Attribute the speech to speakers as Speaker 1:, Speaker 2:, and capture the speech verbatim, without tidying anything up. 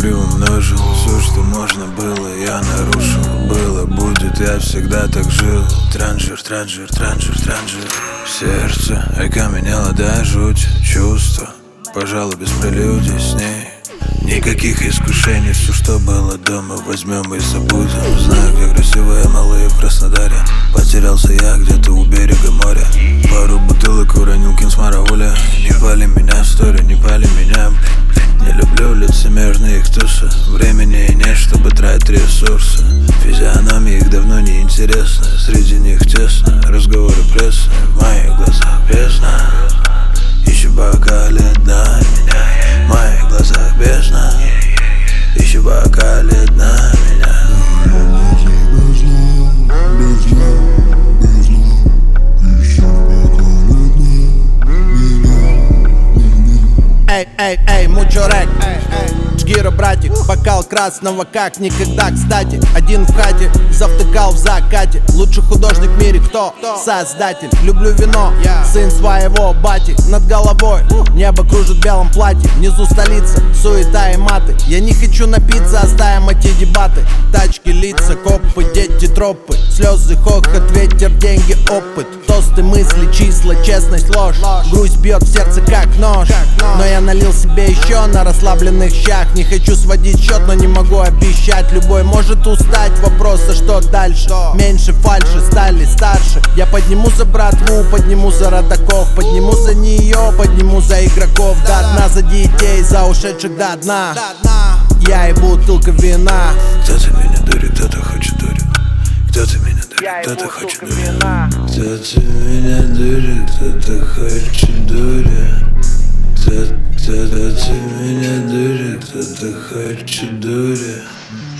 Speaker 1: приумножил. Все, что можно было, я нарушил. Было, будет, я всегда так жил. Транжир, транжир, транжир, транжир. Сердце окаменело до жуть. Чувства, пожалуй, без прелюдий с ней. Никаких искушений, все, что было дома, возьмем и забудем. Знаю, где красивые малые в Краснодаре. Потерялся я где-то у берега моря. Пару бутылок уронил кинсмарауля. Не пали меня в стори, не пали меня. Не люблю лицемерные их тусы. Времени нет, чтобы тратить ресурсы. Физиономии их давно не интересны. Среди них тесно, разговоры прессы. В моих глазах бездна. Ищу бокале дна меня. В моих глазах бездна. Ищу бокале дна меня.
Speaker 2: Эй, эй, эй, мучурек, Джгира, братик, бокал красного как никогда, кстати. Один в хате, завтыкал в закате. Лучший художник в мире кто? Создатель. Люблю вино, сын своего бати. Над головой небо кружит в белом платье. Внизу столица, суета и маты. Я не хочу напиться, оставим эти дебаты. Тачки, лица, копы, дети, тропы. Слезы, хохот, ветер, деньги, опыт. Тосты, мысли, числа, честность, ложь. Грусть бьет в сердце как нож. Но я налил себе еще на расслабленных щах. Не хочу сводить счет, но не могу обещать. Любой может устать, вопрос, а что дальше? Меньше фальши, стали старше. Я подниму за братву, подниму за родаков. Подниму за нее, подниму за игроков. До дна, за детей, за ушедших до дна. Я и бутылка вина.
Speaker 1: Кто-то меня дурит, кто-то хочет дурит. Кто-то меня дурит, кто-то хочет дурит. Кто-то меня дурит, кто-то хочет дурит. Кто-то меня дурит, кто-то хочет дурит.